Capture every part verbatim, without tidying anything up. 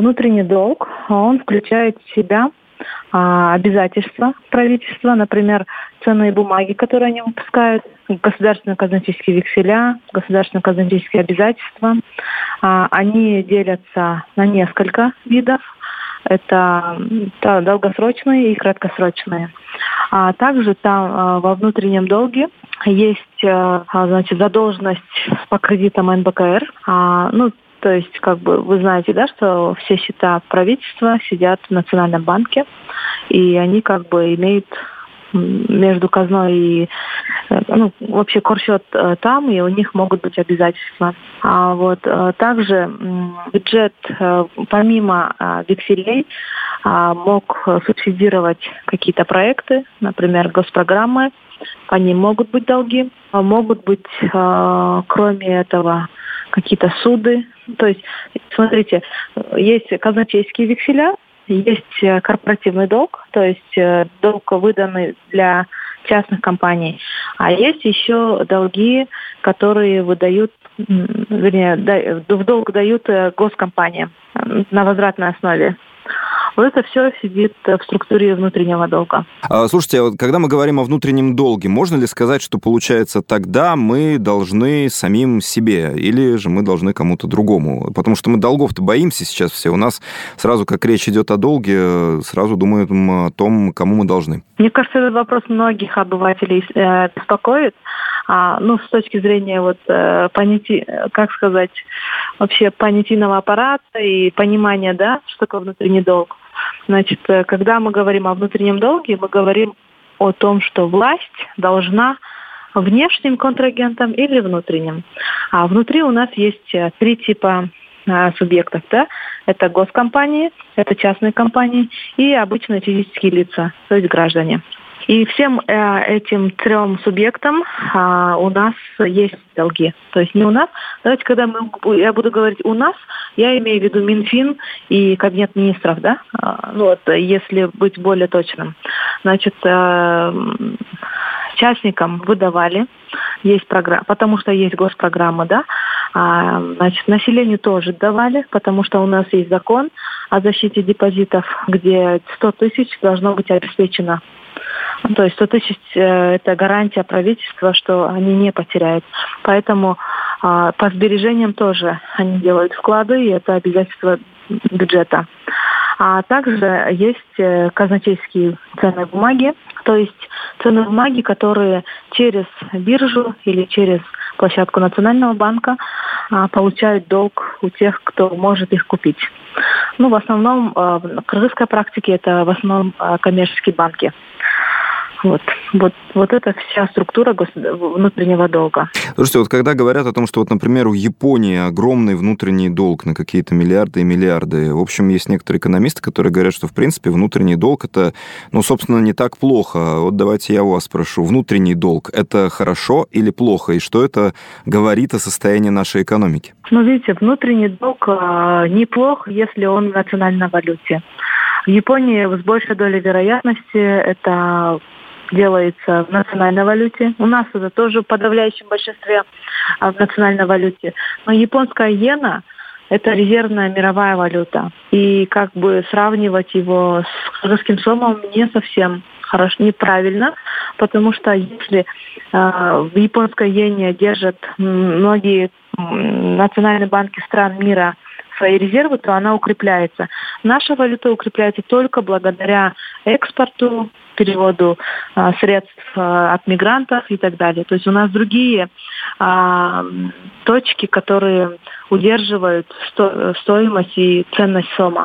внутренний долг, он включает в себя а, обязательства правительства, например, ценные бумаги, которые они выпускают, государственные казначейские векселя, государственные казначейские обязательства. А, они делятся на несколько видов. Это, это долгосрочные и краткосрочные. А также там а, во внутреннем долге есть а, значит, задолженность по кредитам эн бэ ка эр. А, ну, то есть, как бы вы знаете, да, что все счета правительства сидят в Национальном банке, и они как бы имеют между казной и ну, вообще корсчет там, и у них могут быть обязательства. А вот также бюджет помимо векселей мог субсидировать какие-то проекты, например, госпрограммы, по ним могут быть долги, могут быть, кроме этого, какие-то суды. То есть, смотрите, есть казначейские векселя, есть корпоративный долг, то есть долг, выданный для частных компаний, а есть еще долги, которые выдают, вернее, в долг дают госкомпаниям на возвратной основе. Вот это все сидит в структуре внутреннего долга. Слушайте, а вот когда мы говорим о внутреннем долге, можно ли сказать, что, получается, тогда мы должны самим себе, или же мы должны кому-то другому? Потому что мы долгов-то боимся сейчас все. У нас сразу, как речь идет о долге, сразу думаем о том, кому мы должны. Мне кажется, этот вопрос многих обывателей э, беспокоит. А, ну, с точки зрения вот, э, понятий, как сказать, вообще понятийного аппарата и понимания, да, что такое внутренний долг. Значит, когда мы говорим о внутреннем долге, мы говорим о том, что власть должна внешним контрагентам или внутренним. А внутри у нас есть три типа а, субъектов, да? Это госкомпании, это частные компании и обычные физические лица, то есть граждане. И всем э, этим трем субъектам э, у нас есть долги. То есть не у нас. Давайте, когда мы, я буду говорить «у нас», я имею в виду Минфин и Кабинет министров, да? Э, вот, если быть более точным. Значит, э, частникам выдавали, есть программа, потому что есть госпрограмма, да? А, значит, населению тоже давали, потому что у нас есть закон о защите депозитов, где сто тысяч должно быть обеспечено. То есть сто тысяч э, – это гарантия правительства, что они не потеряют. Поэтому э, по сбережениям тоже они делают вклады, и это обязательство бюджета. А также есть э, казначейские ценные бумаги, то есть ценные бумаги, которые через биржу или через площадку Национального банка э, получают долг у тех, кто может их купить. Ну, в основном, э, в кыргызской практике это в основном э, коммерческие банки. Вот, вот, вот это вся структура гос... внутреннего долга. Слушайте, вот когда говорят о том, что, вот, например, у Японии огромный внутренний долг на какие-то миллиарды и миллиарды, в общем, есть некоторые экономисты, которые говорят, что, в принципе, внутренний долг – это, ну, собственно, не так плохо. Вот давайте я у вас спрошу. Внутренний долг – это хорошо или плохо? И что это говорит о состоянии нашей экономики? Ну, видите, внутренний долг э, неплох, если он в национальной валюте. В Японии с большей долей вероятности это делается в национальной валюте. У нас это тоже в подавляющем большинстве в национальной валюте. Но японская иена – это резервная мировая валюта. И как бы сравнивать его с кыргызским сомом не совсем хорошо, неправильно, потому что если э, в японской иене держат многие национальные банки стран мира свои резервы, то она укрепляется. Наша валюта укрепляется только благодаря экспорту, переводу а, средств а, от мигрантов и так далее. То есть у нас другие а, точки, которые удерживают сто, стоимость и ценность сома.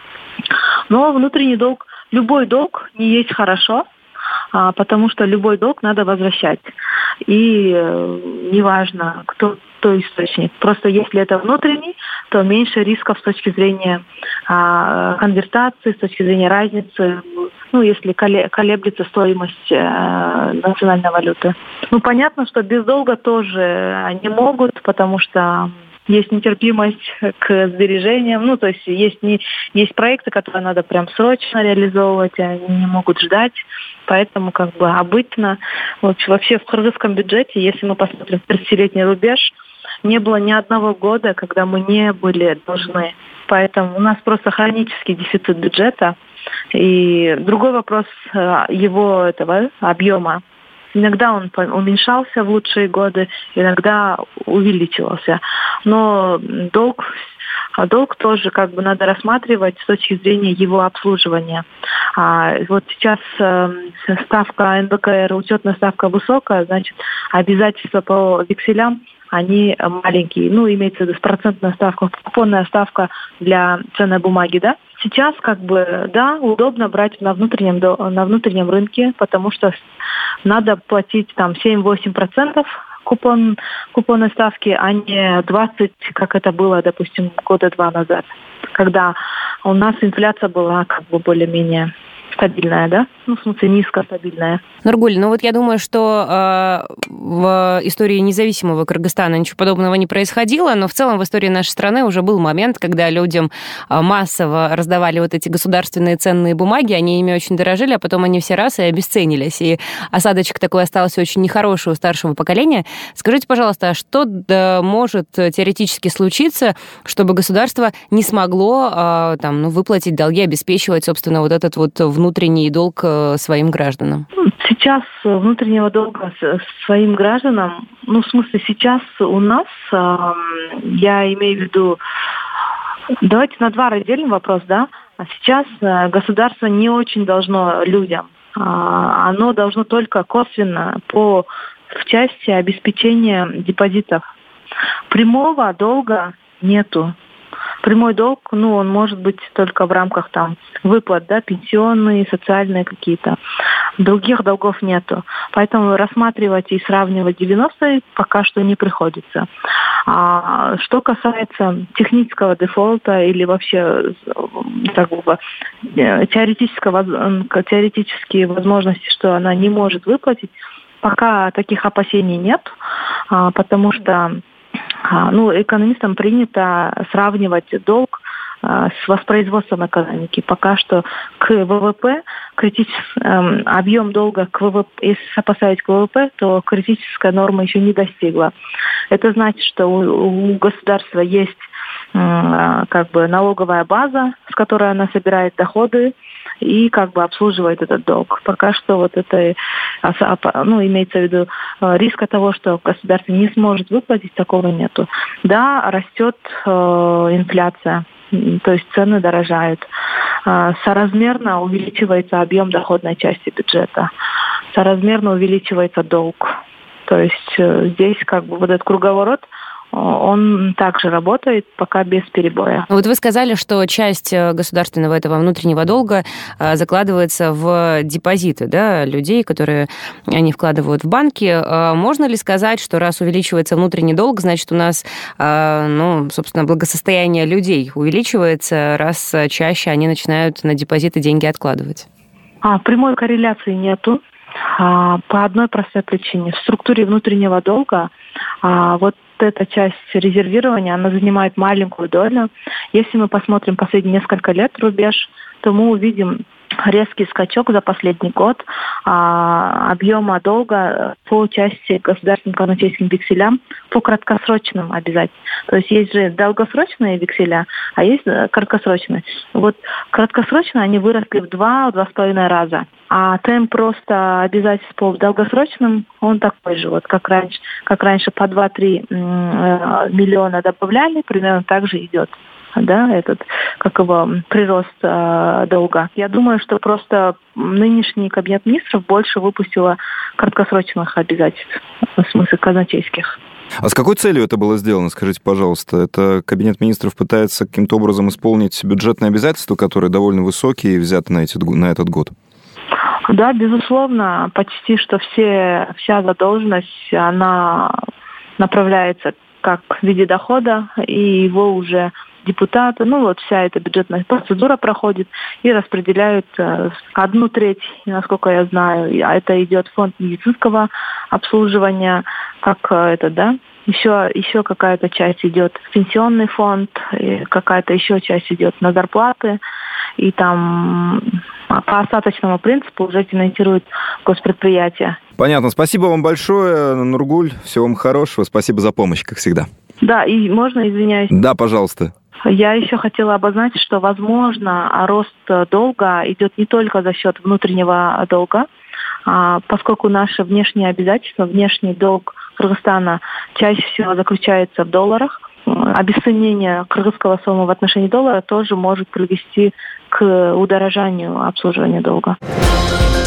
Но внутренний долг, любой долг не есть хорошо, а, потому что любой долг надо возвращать. И э, неважно, кто то источник. Просто если это внутренний, то меньше рисков с точки зрения а, конвертации, с точки зрения разницы, ну, если колеблется стоимость а, национальной валюты. Ну, понятно, что без долга тоже они могут, потому что есть нетерпимость к сбережениям, ну, то есть есть, не, есть проекты, которые надо прям срочно реализовывать, они не могут ждать, поэтому как бы обычно вообще в кыргызском бюджете, если мы посмотрим тридцатилетний рубеж, не было ни одного года, когда мы не были должны. Поэтому у нас просто хронический дефицит бюджета. И другой вопрос его этого объема. Иногда он уменьшался в лучшие годы, иногда увеличивался. Но долг, долг тоже как бы надо рассматривать с точки зрения его обслуживания. А вот сейчас ставка эн бэ ка эр, учетная ставка высокая, значит, обязательства по векселям, они маленькие. Ну, имеется в виду процентная ставка, купонная ставка для ценной бумаги, да? Сейчас, как бы, да, удобно брать на внутреннем, на внутреннем рынке, потому что надо платить там семь-восемь процентов купон, купонной ставки, а не двадцать, как это было, допустим, года два назад, когда у нас инфляция была как бы более-менее стабильная, да? Ну, в смысле, низкостабильная. Нургуль, ну вот я думаю, что э, в истории независимого Кыргызстана ничего подобного не происходило, но в целом в истории нашей страны уже был момент, когда людям массово раздавали вот эти государственные ценные бумаги, они ими очень дорожили, а потом они все раз и обесценились. И осадочек такой остался очень нехороший у старшего поколения. Скажите, пожалуйста, а что да, может теоретически случиться, чтобы государство не смогло э, там, ну, выплатить долги, обеспечивать, собственно, вот этот вот внутренний долг своим гражданам? Сейчас внутреннего долга своим гражданам, ну, в смысле, сейчас у нас, я имею в виду, давайте на два разделим вопрос, да, а сейчас государство не очень должно людям, оно должно только косвенно по, в части обеспечения депозитов. Прямого долга нету. Прямой долг, ну, он может быть только в рамках там выплат, да, пенсионные, социальные какие-то. Других долгов нету. Поэтому рассматривать и сравнивать девяностые пока что не приходится. А что касается технического дефолта или вообще как бы, теоретического, теоретические возможности, что она не может выплатить, пока таких опасений нет, потому что ну, экономистам принято сравнивать долг с воспроизводством экономики. Пока что к вэ вэ пэ, критический э, объем долга к вэ вэ пэ, если сопоставить к вэ вэ пэ, то критическая норма еще не достигла. Это значит, что у, у государства есть э, как бы налоговая база, с которой она собирает доходы и как бы обслуживает этот долг. Пока что вот это, ну, имеется в виду риска того, что государство не сможет выплатить, такого нету. Да, растет э, инфляция. То есть цены дорожают. Соразмерно увеличивается объем доходной части бюджета. Соразмерно увеличивается долг. То есть здесь как бы вот этот круговорот, он также работает, пока без перебоя. Вот вы сказали, что часть государственного этого внутреннего долга закладывается в депозиты, да, людей, которые они вкладывают в банки. Можно ли сказать, что раз увеличивается внутренний долг, значит, у нас, ну, собственно, благосостояние людей увеличивается, раз чаще они начинают на депозиты деньги откладывать? А, прямой корреляции нету. А, по одной простой причине. В структуре внутреннего долга а, вот эта часть резервирования, она занимает маленькую долю. Если мы посмотрим последние несколько лет рубеж, то мы увидим резкий скачок за последний год а, объема долга по части государственным казначейским векселям по краткосрочным обязательствам. То есть есть же долгосрочные векселя, а есть краткосрочные. Вот краткосрочные они выросли в два-два с половиной раза. А темп просто обязательств по долгосрочным, он такой же, вот как раньше, как раньше по два-три миллиона добавляли, примерно так же идет. Да, этот, как его, прирост э, долга. Я думаю, что просто нынешний кабинет министров больше выпустила краткосрочных обязательств, в смысле казначейских. А с какой целью это было сделано, скажите, пожалуйста? Это кабинет министров пытается каким-то образом исполнить бюджетные обязательства, которые довольно высокие и взяты на, эти, на этот год? Да, безусловно, почти что все, вся задолженность, она направляется как в виде дохода, и его уже депутаты, ну вот вся эта бюджетная процедура проходит и распределяют э, одну треть, насколько я знаю, а это идет в фонд медицинского обслуживания, как э, это, да, еще, еще какая-то часть идет в пенсионный фонд, и какая-то еще часть идет на зарплаты, и там по остаточному принципу уже финансируют госпредприятия. Понятно. Спасибо вам большое, Нургуль. Всего вам хорошего. Спасибо за помощь, как всегда. Да, и можно, извиняюсь? Да, пожалуйста. Я еще хотела обозначить, что, возможно, рост долга идет не только за счет внутреннего долга, а поскольку наши внешние обязательства, внешний долг Кыргызстана чаще всего заключается в долларах, обесценение кыргызского сомы в отношении доллара тоже может привести к удорожанию обслуживания долга.